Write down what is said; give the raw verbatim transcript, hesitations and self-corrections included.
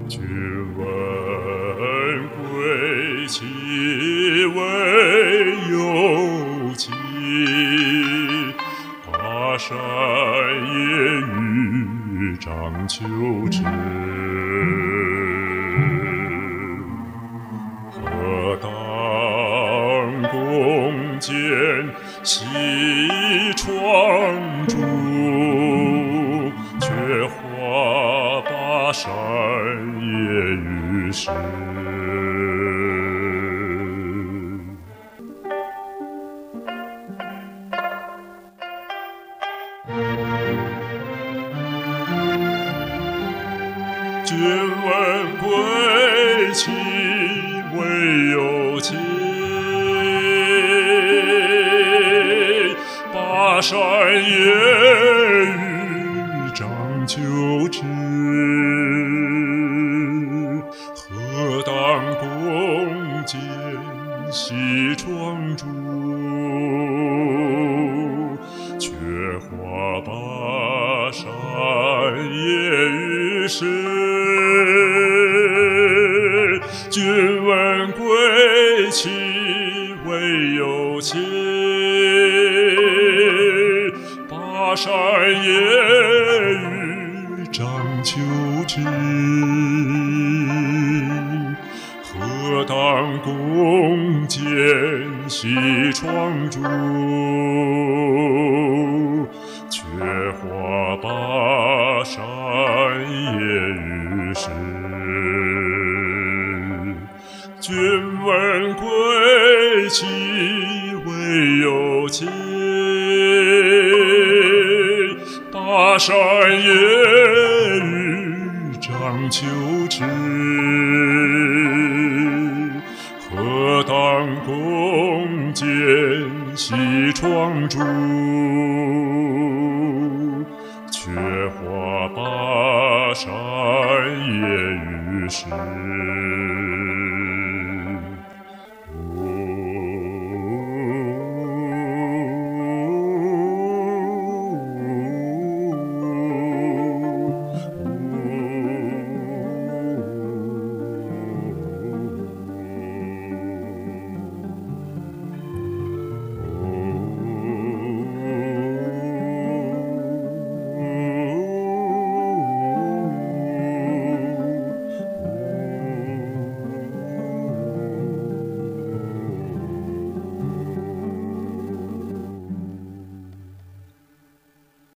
君问归期为有期，巴山夜雨涨秋池。何当共剪西窗烛，却话巴山夜雨时。君问归期为有期，巴山夜雨涨秋池。何当共剪西窗烛，却话巴山夜雨时。君问归期为有期，巴山夜雨涨秋池。何当共剪西窗烛，却话巴山夜雨时。君问归期为有期，巴山夜雨涨秋池。何当共剪西窗烛，却话巴山夜雨时。